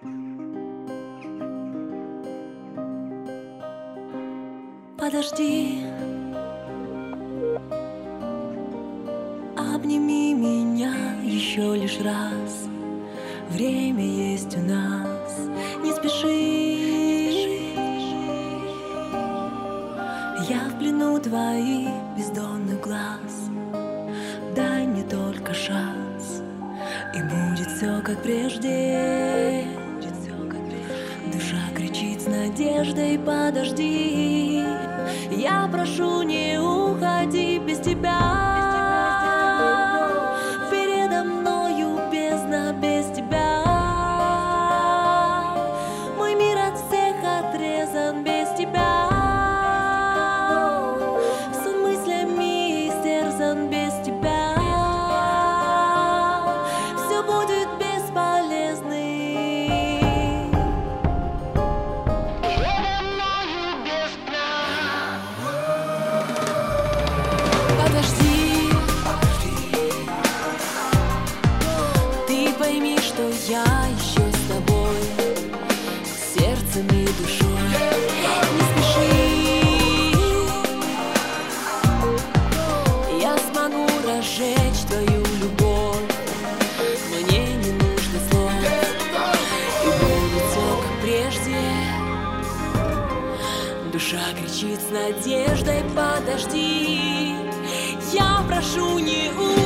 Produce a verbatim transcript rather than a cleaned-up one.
Подожди, обними меня еще лишь раз. Время есть у нас, не спеши. Я в плену твоих бездонных глаз. Дай мне только шанс, и будет все как прежде. Душа кричит с надеждой: подожди. Я прошу, не уходи без тебя. Передо мною бездна без тебя. Мой мир от всех отрезан без тебя. Сон мыслями истерзан без тебя. Все будет бесполезно. Подожди, ты пойми, что я еще с тобой, сердцем и душой. Не спеши, я смогу разжечь твою любовь. Мне не нужно слов, и будет все как прежде. Душа кричит с надеждой: подожди. Я прошу, не уходи.